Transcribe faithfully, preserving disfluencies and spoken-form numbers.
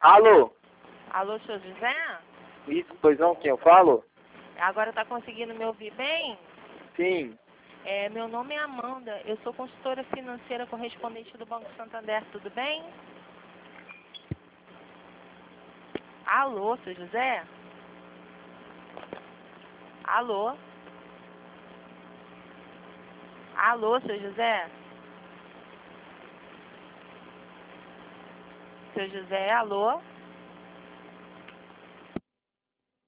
Alô? Alô, senhor José? Isso, pois não, quem eu falo? Agora tá conseguindo me ouvir bem? Sim. É, meu nome é Amanda, eu sou consultora financeira correspondente do Banco Santander, tudo bem? Alô, senhor José? Alô? Alô, senhor José? Seu José, alô?